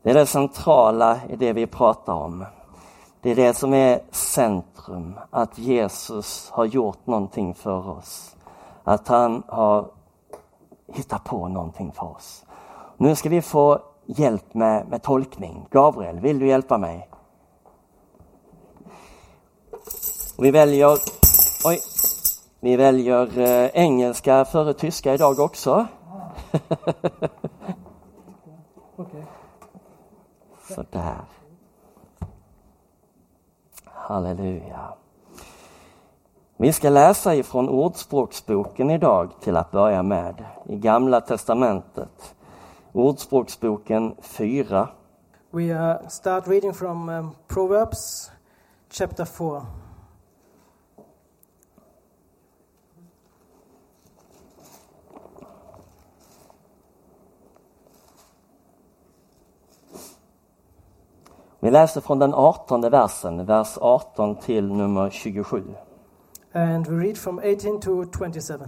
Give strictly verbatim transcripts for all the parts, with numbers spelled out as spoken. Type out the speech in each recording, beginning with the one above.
Det är det centrala i det vi pratar om. Det är det som är centrum. Att Jesus har gjort någonting för oss. Att han har hittat på någonting för oss. Nu ska vi få hjälp med, med tolkning. Gabriel, vill du hjälpa mig? Och vi väljer, oj, vi väljer eh, engelska före tyska idag också. Okay. Sådär. Halleluja. Vi ska läsa ifrån Ordspråksboken idag till att börja med. I Gamla testamentet. Ordspråksboken fyra. We uh, start reading from um, Proverbs chapter four. Vi läser från den artonde versen, vers arton till nummer tjugosju. And we read from eighteen to twenty-seven.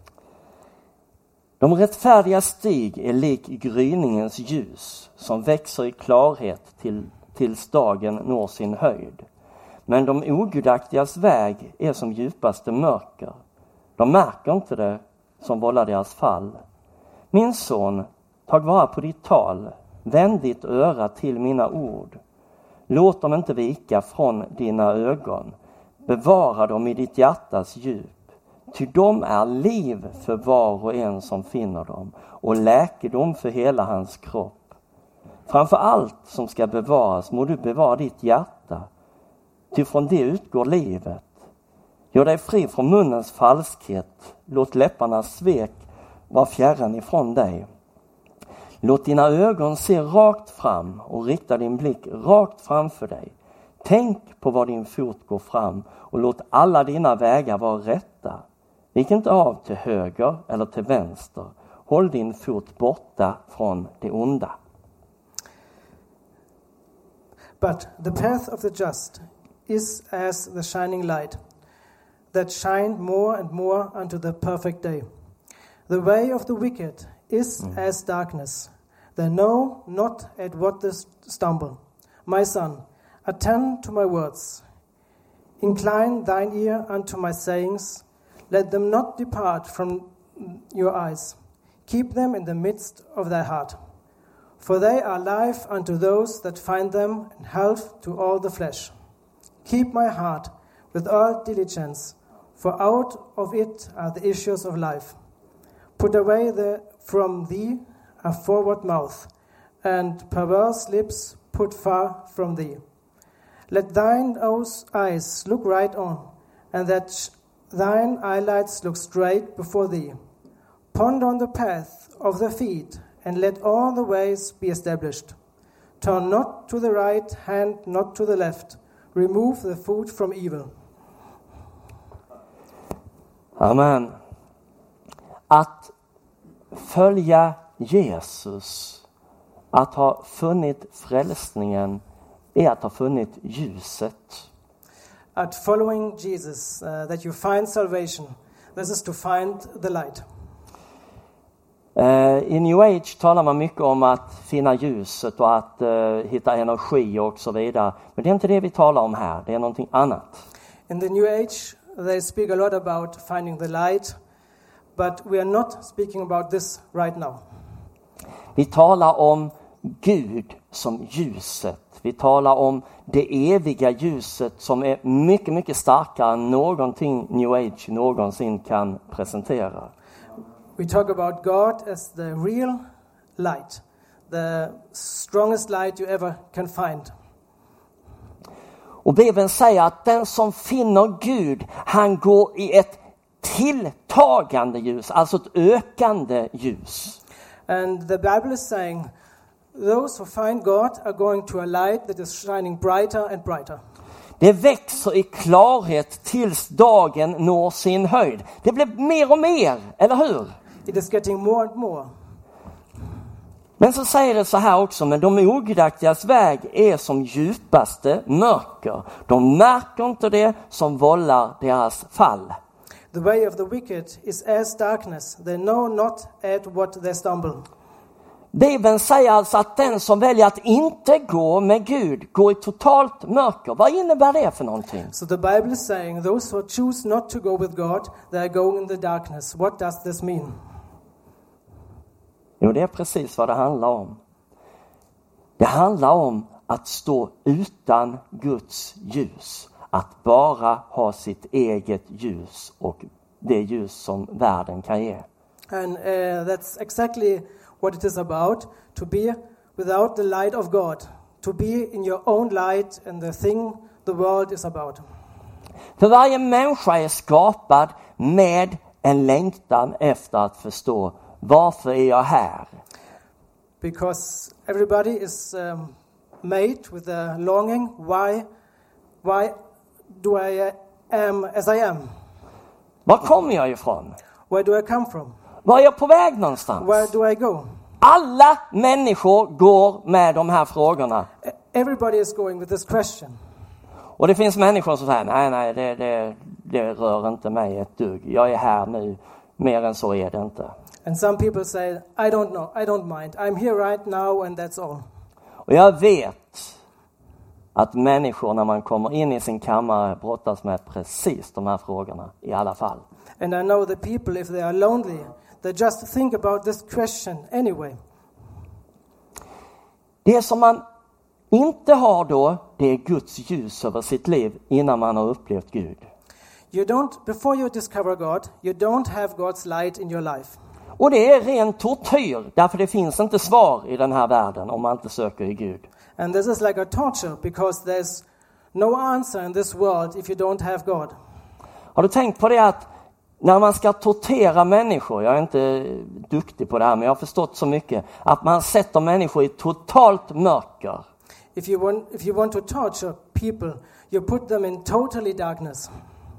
De rättfärdiga stig är lik gryningens ljus som växer i klarhet till, tills dagen når sin höjd. Men de ogudaktigas väg är som djupaste mörker. De märker inte det som vållar deras fall. Min son, tag vara på ditt tal, vänd ditt öra till mina ord. Låt dem inte vika från dina ögon. Bevara dem i ditt hjärtas djup. Ty de är liv för var och en som finner dem och läkedom för hela hans kropp. Framför allt som ska bevaras må du bevara ditt hjärta. Ty från det utgår livet. Gör dig fri från munnens falskhet. Låt läpparnas svek vara fjärran ifrån dig. Låt dina ögon se rakt fram och rikta din blick rakt framför dig. Tänk på var din fot går fram och låt alla dina vägar vara rätta. Vik inte av till höger eller till vänster. Håll din fot borta från det onda. But the path of the just is as the shining light, that shine more and more unto the perfect day. The way of the wicked is mm. as darkness. They know not at what they stumble. My son, attend to my words. Incline thine ear unto my sayings. Let them not depart from your eyes. Keep them in the midst of thy heart. For they are life unto those that find them, and health to all the flesh. Keep my heart with all diligence, for out of it are the issues of life. Put away the, from thee a forward mouth, and perverse lips put far from thee. Let thine eyes look right on, and that sh- thine eyelids look straight before thee. Ponder on the path of the feet, and let all the ways be established. Turn not to the right hand, not to the left. Remove the foot from evil. Amen. Att följa Jesus, att ha funnit frälsningen, är att ha funnit ljuset. At following Jesus, uh, that you find salvation, this is to find the light. Uh, I New Age talar man mycket om att finna ljuset och att uh, hitta energi och så vidare. Men det är inte det vi talar om här, det är någonting annat. In the New Age, they speak a lot about finding the light, but we are not speaking about this right now. Vi talar om Gud som ljuset. Vi talar om det eviga ljuset som är mycket, mycket starkare än någonting New Age någonsin kan presentera. We talk about God as the real light, the strongest light you ever can find. Och Bibeln säger att den som finner Gud, han går i ett tilltagande ljus, alltså ett ökande ljus. And the Bible is saying those who find God are going to a light that is shining brighter and brighter. Det växer i klarhet tills dagen når sin höjd. Det blir mer och mer, eller hur? It is getting more and more. Men så säger det så här också, men de ogudaktigas väg är som djupaste mörker. De märker inte det som vållar deras fall. The way of the wicked is as darkness. They know not at what they stumble. Bibeln säger alltså att den som väljer att inte gå med Gud går i totalt mörker. Vad innebär det för någonting? So the Bible is saying those who choose not to go with God, they are going in the darkness. What does this mean? Jo, det är precis vad det handlar om. Det handlar om att stå utan Guds ljus. Att bara ha sitt eget ljus och det ljus som världen kan ge. And uh, that's exactly what it is about, to be without the light of God, to be in your own light and the thing the world is about. För varje människa är skapad med en längtan efter att förstå varför är jag här? Because everybody is um, made with a longing. Why, why do I uh, am as I am? Var kommer jag ifrån? Where do I come from? Var är jag på väg någonstans? Where do I go? Alla människor går med de här frågorna. Everybody is going with this question. Och det finns människor som säger, nej, nej, det, det, det rör inte mig ett dugg. Jag är här nu, mer än så är det inte. And some people say, I don't know, I don't mind. I'm here right now and that's all. Och jag vet att människor när man kommer in i sin kammare brottas med precis de här frågorna i alla fall. And I know the people, if they are lonely, they just think about this question anyway. Det som man inte har då, det är Guds ljus över sitt liv innan man har upplevt Gud. You don't, before you discover God, you don't have God's light in your life. Och det är ren tortyr, därför det finns inte svar i den här världen om man inte söker i Gud. And this is like a torture because there's no answer in this world if you don't have God. Har du tänkt på det att när man ska tortera människor, jag är inte duktig på det här men jag har förstått så mycket, att man sätter människor i totalt mörker. If you want, if you want to torture people, you put them in totally darkness.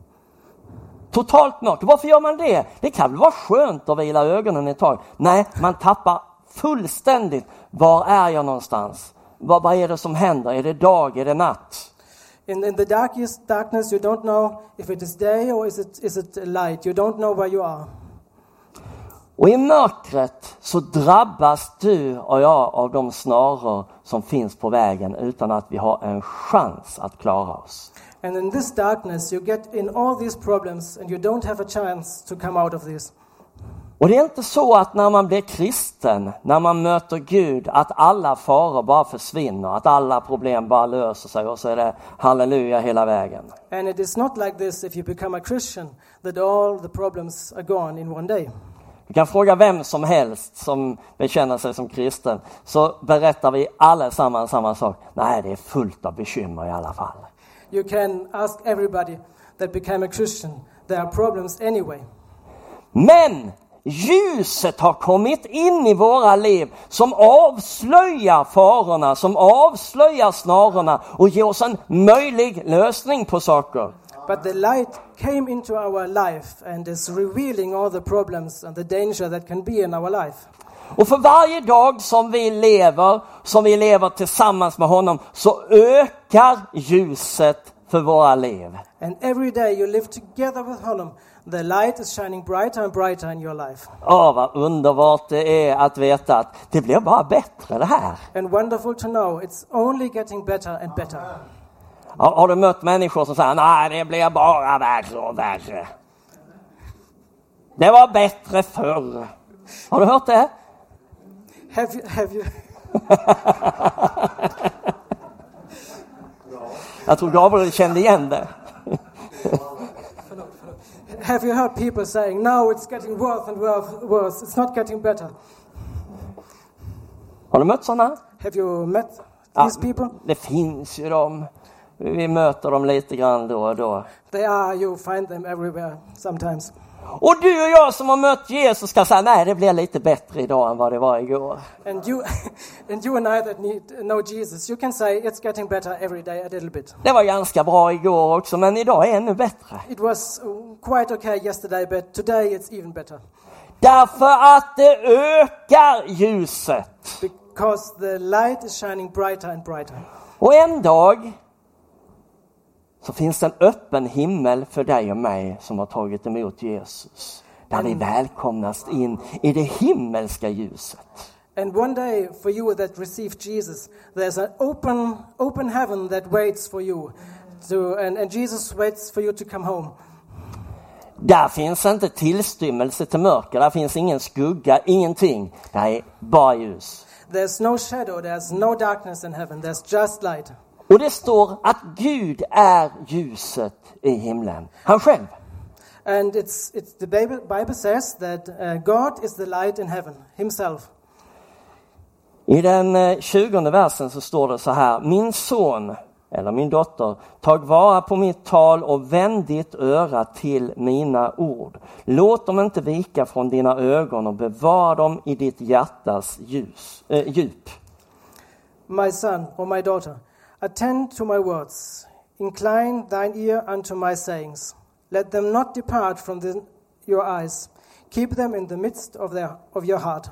Totalt mörker. Varför gör man det? Det kan väl vara skönt att vila ögonen ett tag. Nej, man tappar fullständigt. Var är jag någonstans? Vad, vad är det som händer? Är det dag? Är det natt? In, in the darkest darkness, you don't know if it is day or is it, is it light. You don't know where you are. Och i mörkret så drabbas du och jag av de snaror som finns på vägen utan att vi har en chans att klara oss. And in this darkness, you get in all these problems and you don't have a chance to come out of this. Och det är inte så att när man blir kristen, när man möter Gud, att alla faror bara försvinner, att alla problem bara löser sig och så är det halleluja hela vägen. And it is not like this if you become a Christian, that all the problems are gone in one day. Du kan fråga vem som helst som bekänner sig som kristen, så berättar vi allesammans samma sak. Nej, det är fullt av bekymmer i alla fall. You can ask everybody that became a Christian. There are problems anyway. Men ljuset har kommit in i våra liv som avslöjar farorna, som avslöjar snarorna och ger oss en möjlig lösning på saker. But the light came into our life and is revealing all the problems and the danger that can be in our life. Och för varje dag som vi lever, som vi lever tillsammans med honom, så ökar ljuset för våra liv. And every day you live together with honom, the light is shining brighter and brighter in your life. Åh, vad underbart det är att veta att det blir bara bättre det här. And wonderful to know it's only getting better and better. Har, har du mött människor som säger, nej det blir bara värre och värre. Det var bättre förr. Har du hört det? Have you, have you Jag tror Gabriel kände igen det. Have you heard people saying, now it's getting worse and worse, worse. It's not getting better. Har du mött sådana? Have you met Ja, these people? det finns ju dem. Vi möter dem lite grann då och då. They are, you find them everywhere sometimes. Och du och jag som har mött Jesus ska säga, nej det blir lite bättre idag än vad det var igår. And you, and you and I that need know Jesus, you can say it's getting better every day a little bit. Det var ganska bra igår också, men idag är ännu bättre. It was quite okay yesterday, but today it's even better. Därför att det ökar ljuset. Because the light is shining brighter and brighter. Och en dag så finns det en öppen himmel för dig och mig som har tagit emot Jesus. Där vi välkomnas in i det himmelska ljuset. And one day for you that received Jesus, there's an open open heaven that waits for you. To, and, and Jesus waits for you to come home. Där finns inte tillstymmelse till mörker, där finns ingen skugga, ingenting. Det är bara ljus. There's no shadow, there's no darkness in heaven, there's just light. Och det står att Gud är ljuset i himlen. Han själv. And it's it's the Bible, Bible says that uh, God is the light in heaven himself. I den tjugonde versen så står det så här: min son eller min dotter, tag vara på mitt tal och vänd ditt öra till mina ord. Låt dem inte vika från dina ögon och bevara dem i ditt hjärtas ljus, äh, djup. My son or my daughter, attend to my words. Incline thine ear unto my sayings. Let them not depart from the, your eyes. Keep them in the midst of, their, of your heart.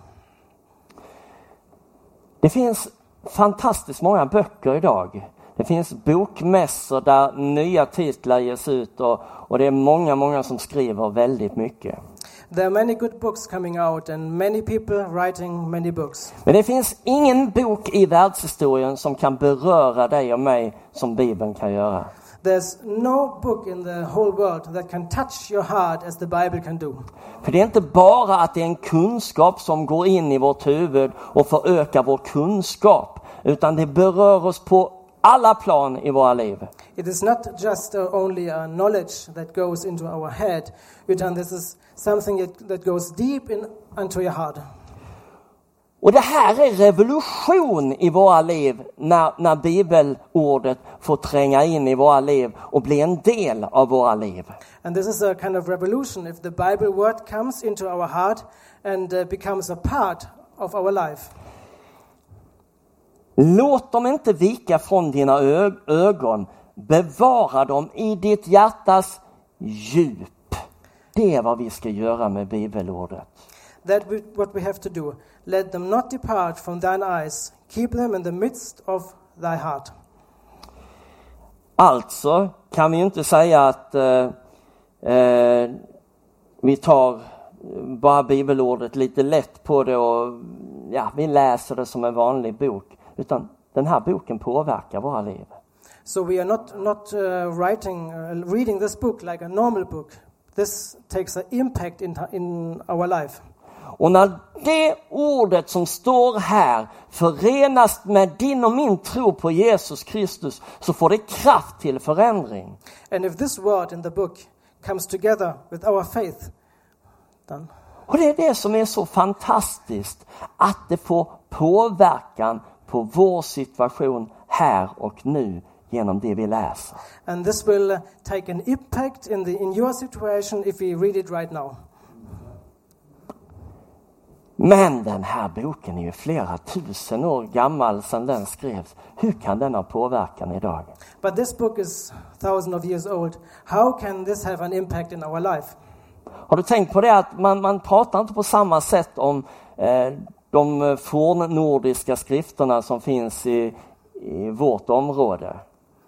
Det finns fantastiskt många böcker idag. Det finns bokmässor där nya titlar ges ut och, och det är många, många som skriver väldigt mycket. There are many good books coming out and many people writing many books. Men det finns ingen bok i världshistorien som kan beröra dig och mig som Bibeln kan göra. There's no book in the whole world that can touch your heart as the Bible can do. För det är inte bara att det är en kunskap som går in i vårt huvud och förökar vår kunskap, utan det berör oss på alla plan i våra liv. It is not just uh, only a knowledge that goes into our head, utan this is something that, that goes deep in into your heart. Och det här är revolution i våra liv när, när bibelordet får tränga in i våra liv och bli en del av våra liv. And this is a kind of revolution if the Bible word comes into our heart and uh, becomes a part of our life. Låt dem inte vika från dina ö- ögon. Bevara dem i ditt hjärtas djup. Det är vad vi ska göra med bibelordet. That we, what we have to do. Let them not depart from thine eyes. Keep them in the midst of thy heart. Alltså kan vi inte säga att eh, eh, vi tar bara bibelordet lite lätt på det och ja, vi läser det som en vanlig bok. Utan den här boken påverkar våra liv. So we are not not uh, writing, uh, reading this book like a normal book. This takes an impact in in our life. Och när det ordet som står här förenas med din och min tro på Jesus Kristus, så får det kraft till förändring. And if this word in the book comes together with our faith, then Och det är det som är så fantastiskt, att det får påverkan på vår situation här och nu genom det vi läser. and this will uh, take an impact in the in your situation if we read it right now. Men den här boken är ju flera tusen år gammal sedan den skrevs. Hur kan den ha påverkan idag? But this book is thousands of years old. How can this have an impact in our life? Har du tänkt på det att man, man pratar inte på samma sätt om eh, de fornnordiska skrifterna som finns i, i vårt område?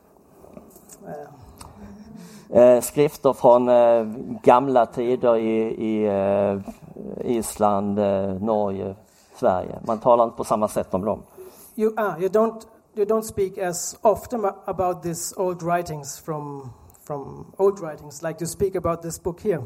Eh, skrifter från eh, gamla tider i, i eh, Island, eh, Norge, Sverige. Man talar inte på samma sätt om dem. You ah, you don't you don't speak as often about these old writings from from old writings like you speak about this book here.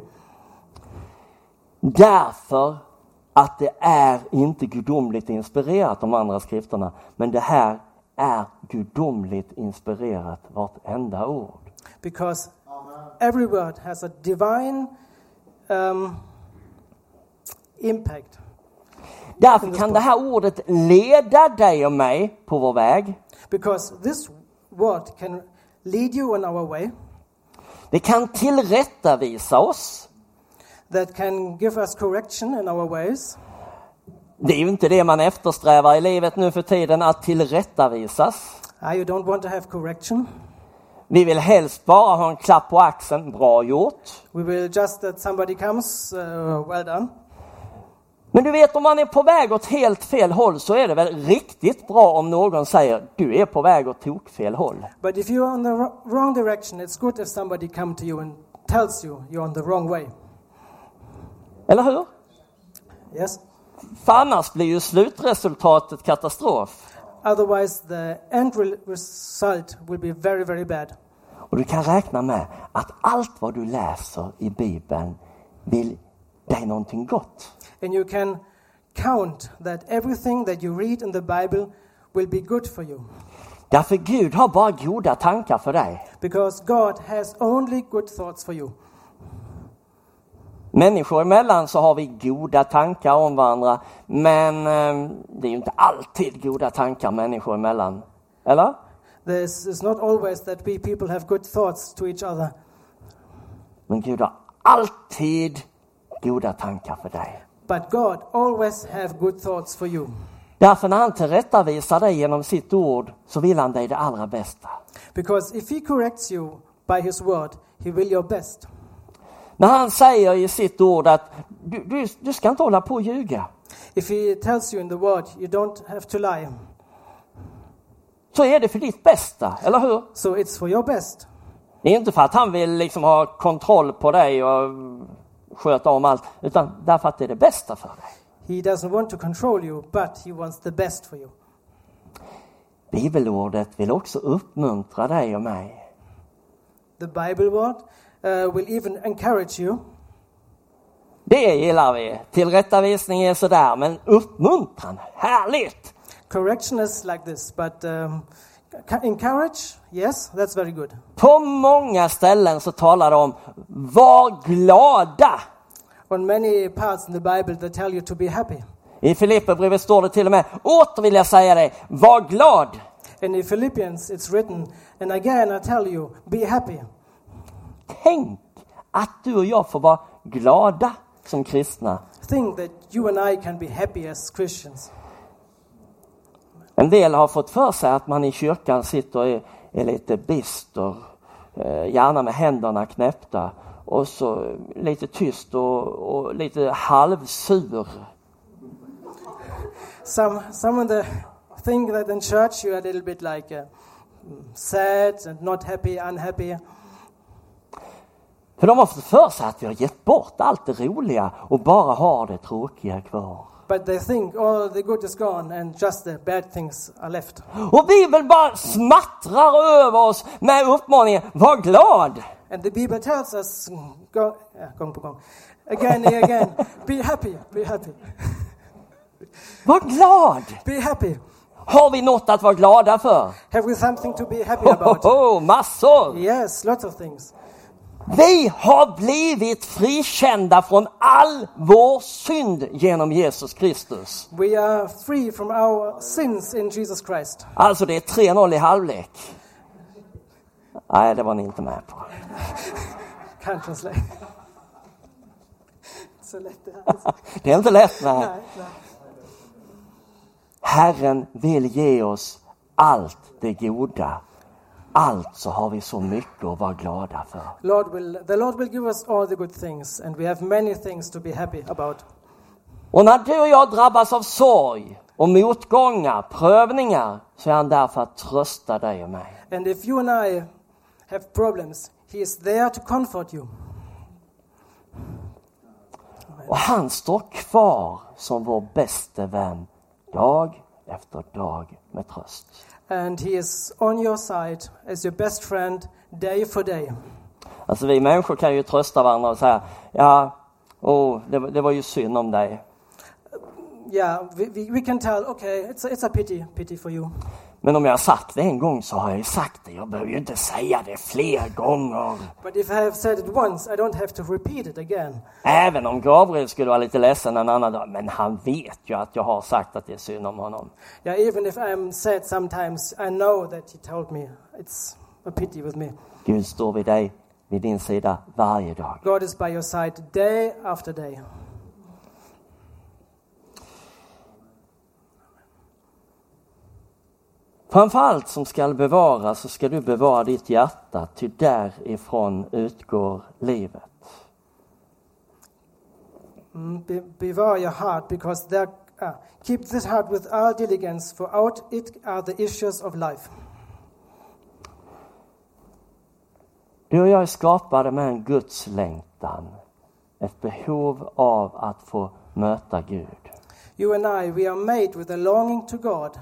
Därför att det är inte gudomligt inspirerat, de andra skrifterna, men det här är gudomligt inspirerat, vartenda ord. Because every word has a divine um, impact. Därför kan det här ordet leda dig och mig på vår väg. Because this word can lead you on our way. Det kan tillrättavisa oss. That can give us correction in our ways. Det är ju inte det man eftersträvar i livet nu för tiden, att tillrättavisas. Ah, you don't want to have correction. Vi vill helst bara ha en klapp på axeln, bra gjort. We will just that somebody comes, uh, well done. Men du vet, om man är på väg åt helt fel håll så är det väl riktigt bra om någon säger du är på väg åt tok fel håll. But if you're on the wr- wrong direction, it's good if somebody come to you and tells you you're on the wrong way. Eller hur? Yes. För annars blir ju slutresultatet katastrof. Otherwise, the end re- result will be very, very bad. Och du kan räkna med att allt vad du läser i Bibeln vill dig någonting gott. And you can count that everything that you read in the Bible will be good for you. Därför Gud har bara goda tankar för dig. Because God has only good thoughts for you. Människor emellan så har vi goda tankar om varandra. Men eh, det är ju inte alltid goda tankar människor emellan. Eller? This is not always that we people have good thoughts to each other. Men Gud har alltid goda tankar för dig. But God always have good thoughts for you. Därför när han tillrättavisar dig genom sitt ord så vill han dig det allra bästa. Because if he corrects you by his word, he will your best. När han säger i sitt ord att du, du, du ska inte hålla på och ljuga. If he tells you in the word, you don't have to lie. Så är det för ditt bästa, eller hur? So it's for your best. Det är inte för att han vill liksom ha kontroll på dig och sköta om allt, utan därför att det är det bästa för dig. He doesn't want to control you, but he wants the best for you. Bibelordet vill också uppmuntra dig och mig. The Bible word uh, will even encourage you. Det gillar vi. Tillrättavisning är sådär, men uppmuntran, härligt! Correction is like this, but um, encourage, yes, that's very good. På många ställen så talar de om var glada. On many parts in the Bible they tell you to be happy. I Filipperbrevet står det till och med, åter vill jag säga dig, var glad. And in Philippians it's written, and again I tell you, be happy. Tänk att du och jag får vara glada som kristna. Think that you and I can be happy as Christians. En del har fått för sig att man i kyrkan sitter och är, är lite bister, eh, gärna med händerna knäppta och så lite tyst och, och lite halvsur. Some some of the think that in church you are a little bit like uh, sad and not happy, unhappy. För de har fått för sig att vi har gett bort allt det roliga och bara har det tråkiga kvar. But they think all the good is gone and just the bad things are left. Och Bibeln bara smattrar över oss med uppmaningen, var glad! And the Bible tells us, go, yeah, gång på gång, again and again, be happy, be happy. Var glad! Be happy. Har vi något att vara glada för? Have we something to be happy about? Oh, oh, oh, massor! Yes, lots of things. Vi har blivit frikända från all vår synd genom Jesus Kristus. We are free from our sins in Jesus Christ. Alltså det är tre noll i halvlek. Nej, det var ni inte med på. Can't translate. Så lätt det här. Det är inte lätt, nej. Nej, nej. Herren vill ge oss allt det goda. Alltså har vi så mycket att vara glada för. Lord will, the Lord will give us all the good things, and we have many things to be happy about. Och när du och jag drabbas av sorg och motgångar, prövningar, så är han där för att trösta dig och mig. And if you and I have problems, he is there to comfort you. Och han står kvar som vår bäste vän dag efter dag med tröst. And he is on your side as your best friend day for day. Alltså vi människor kan ju trösta varandra och säga, ja, oh, det, det var ju synd om dig. Yeah, we, we, we can tell, okay, it's a, it's a pity, pity for you. Men om jag har sagt det en gång så har jag ju sagt det. Jag behöver ju inte säga det fler gånger. But if I have said it once, I don't have to repeat it again. Även om Gabriel skulle vara lite ledsen en annan dag. Men han vet ju att jag har sagt att det är synd om honom. Yeah, even if I'm sad sometimes, I know that he told me. It's a pity with me. Gud står vid dig, vid din sida varje dag. God is by your side day after day. Framför allt som ska bevaras så ska du bevara ditt hjärta, ty därifrån utgår livet. Mm, be, bevare your heart, because there, uh, keep this heart with all diligence, for out it are the issues of life. Du och jag är skapade med en Guds längtan, ett behov av att få möta Gud. You and I, we are made with a longing to God.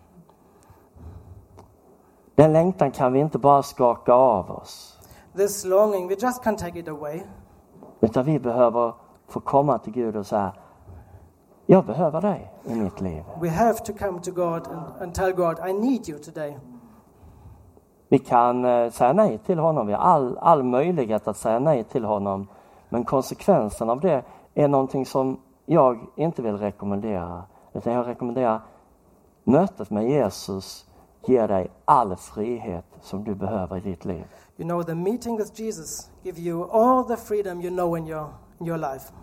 Den längtan kan vi inte bara skaka av oss. This longing, we just can't take it away. Utan vi behöver få komma till Gud och säga, jag behöver dig i mitt liv. We have to come to God and, and tell God, I need you today. Vi kan eh, säga nej till honom. Vi har all, all möjlighet att säga nej till honom. Men konsekvensen av det är någonting som jag inte vill rekommendera. Utan jag rekommenderar mötet med Jesus ger dig all frihet som du behöver i ditt liv. You know, the meeting with Jesus give you all the freedom you know in your, in your life.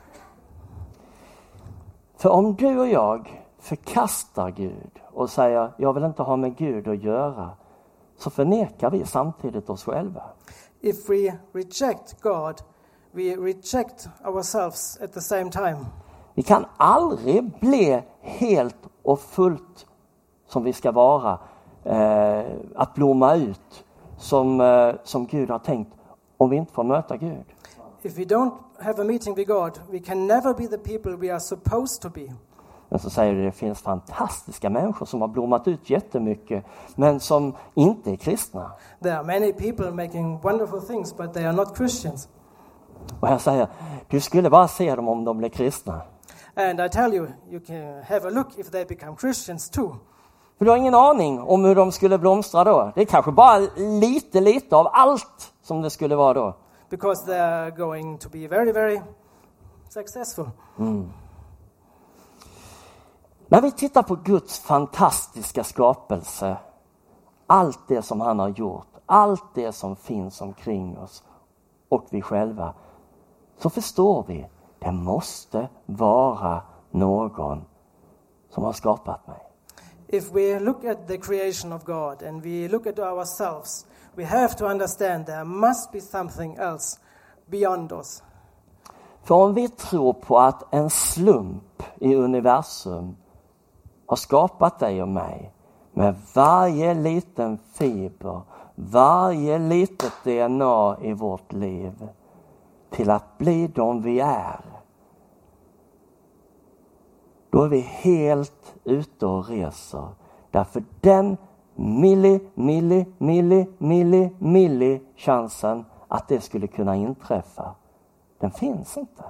För om du och jag förkastar Gud och säger, jag vill inte ha med Gud att göra, så förnekar vi samtidigt oss själva. If we reject God, we reject ourselves at the same time. Vi kan aldrig bli helt och fullt som vi ska vara, eh, att blomma ut som, eh, som Gud har tänkt, om vi inte får möta Gud. If we don't have a meeting with God, we can never be the people we are supposed to be. Men så säger du, det finns fantastiska människor som har blommat ut jättemycket, men som inte är kristna. There are many people making wonderful things, but they are not Christians. Och jag säger, du skulle bara se dem om de blir kristna. And I tell you, you can have a look if they become Christians too. För du har ingen aning om hur de skulle blomstra då. Det är kanske bara lite, lite av allt som det skulle vara då. Because they are going to be very, very successful. Mm. När vi tittar på Guds fantastiska skapelse, allt det som han har gjort, allt det som finns omkring oss och vi själva, så förstår vi, det måste vara någon som har skapat mig. If we look at the creation of God and we look at ourselves, we have to understand there must be something else beyond us. För om vi tror på att en slump i universum har skapat dig och mig med varje liten fiber, varje litet D N A i vårt liv till att bli de vi är, då är vi helt ute och reser. Därför den milli, milli, milli, milli, milli chansen att det skulle kunna inträffa, den finns inte.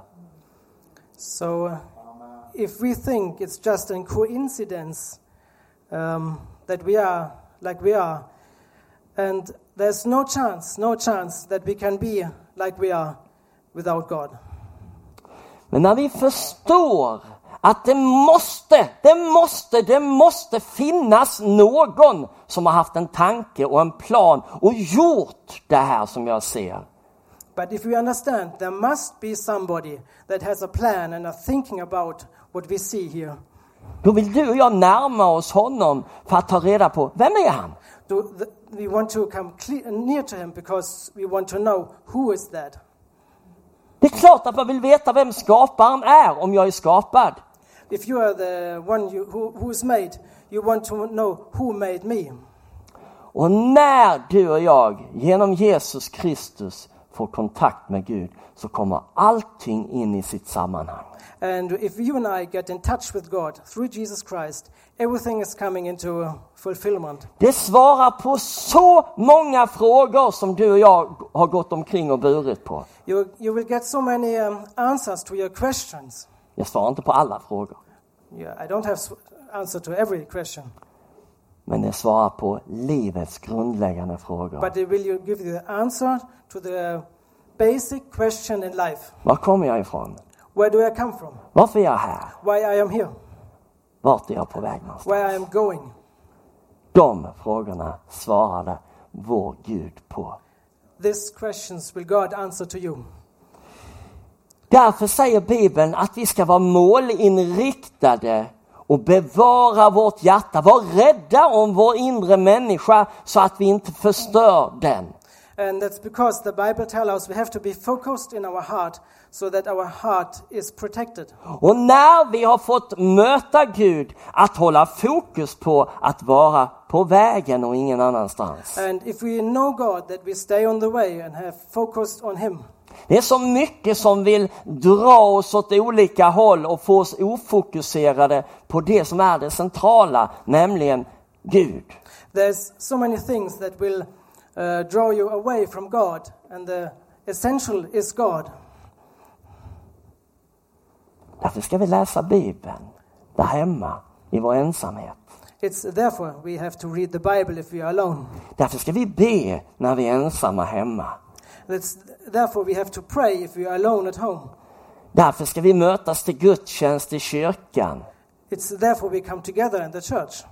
So if we think it's just a coincidence um, that we are like we are, and there's no chance, no chance that we can be like we are without God. Men när vi förstår att det måste, det måste, det måste finnas någon som har haft en tanke och en plan och gjort det här som jag ser. But if we understand there must be somebody that has a plan and are thinking about what we see here. Då vill du och jag närma oss honom för att ta reda på, vem är han? Do the, we want to come clear, near to him because we want to know who is that. Det är klart att man vill veta vem skaparen är om jag är skapad. If you are the one you, who, who is made, you want to know who made me. Och när du och jag genom Jesus Kristus får kontakt med Gud, så kommer allting in i sitt sammanhang. And if you and I get in touch with God through Jesus Christ, everything is coming into fulfillment. Det svarar på så många frågor som du och jag har gått omkring och burit på. You, you will get so many um, answers to your questions. Jag svarar inte på alla frågor. Yeah, I don't have answer to every question. Men det svarar på livets grundläggande frågor. But it will you give you the answer to the basic question in life. Var kommer jag ifrån? Where do I come from? Varför är jag här? Why I am here? Vart är jag på väg någonstans? Where I am going? De frågorna svarade vår Gud på. These questions will God answer to you. Därför säger Bibeln att vi ska vara målinriktade och bevara vårt hjärta. Var rädda om vår inre människa så att vi inte förstör den. And that's because the Bible tells us we have to be focused in our heart so that our heart is protected. Och när vi har fått möta Gud, att hålla fokus på att vara på vägen och ingen annanstans. And if we know God, that we stay on the way and have focused on him. Det är så mycket som vill dra oss åt olika håll och få oss ofokuserade på det som är det centrala, nämligen Gud. There's so many things that will uh, draw you away from God, and the essential is God. Därför ska vi läsa Bibeln där hemma i vår ensamhet. It's therefore we have to read the Bible if we are alone. Därför ska vi be när vi är ensamma hemma. It's therefore we have to pray if we are alone at home. Därför ska vi mötas till gudstjänst i kyrkan. It's therefore we come together in the church.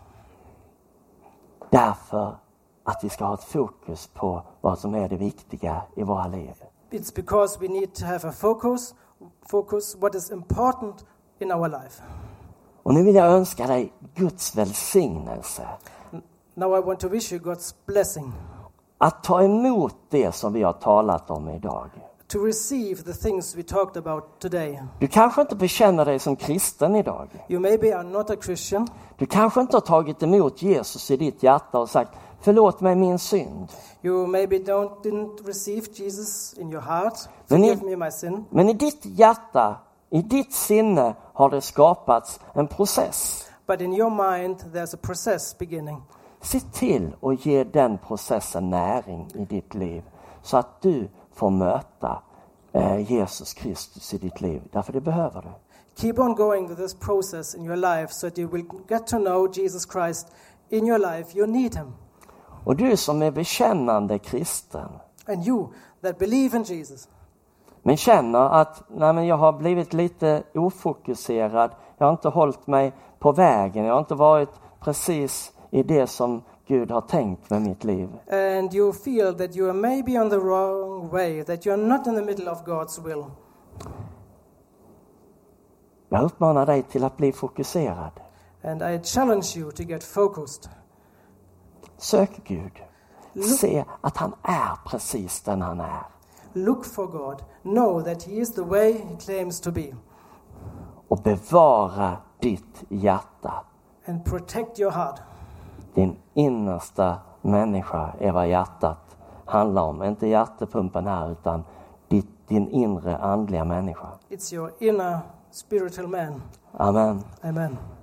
Därför att vi ska ha ett fokus på vad som är det viktiga i våra liv. It's because we need to have a focus, focus what is important in our life. Och nu vill jag önska dig Guds välsignelse. Now I want to wish you God's blessing. Att ta emot det som vi har talat om idag. To receive the things we talked about today. Du kanske inte bekänner dig som kristen idag. You maybe are not a Christian. Du kanske inte har tagit emot Jesus i ditt hjärta och sagt, förlåt mig min synd. You maybe don't didn't receive Jesus in your heart. Men Forgive i, me my sin. men i ditt hjärta, i ditt sinne har det skapats en process. But in your mind there's a process beginning. Se till att ge den processen näring i ditt liv så att du får möta eh, Jesus Kristus i ditt liv. Därför det behöver du. Keep on going with this process in your life so that you will get to know Jesus Christ in your life. You need him. Och du som är bekännande kristen, And you that believe in Jesus, men känner att nej, men jag har blivit lite ofokuserad, jag har inte hållit mig på vägen, jag har inte varit precis i det som Gud har tänkt med mitt liv. and you feel that you are maybe on the wrong way, that you are not in the middle of God's will. Jag uppmanar dig till att bli fokuserad. And I challenge you to get focused. Sök Gud. Look, Se att han är precis den han är. look for God. Know that he is the way he claims to be. Och bevara ditt hjärta. And protect your heart. Din innersta människa är vad hjärtat handlar om. Inte hjärtepumpen här utan ditt, din inre andliga människa. It's your inner spiritual man. Amen. Amen.